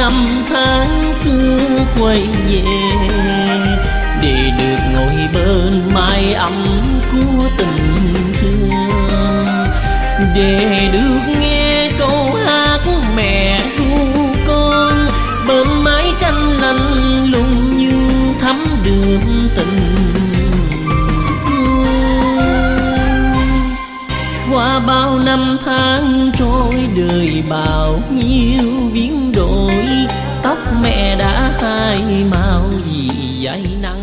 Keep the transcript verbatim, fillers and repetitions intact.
năm tháng xưa quay về, để được ngồi bên mái ấm của tình thương, để được nghe câu hát mẹ ru con bên mái tranh lạnh lùng nhưng thắm được tình thương. Qua bao năm tháng trôi đời bao nhiêu biến đổi, tóc mẹ đã hai màu vì dãi nắng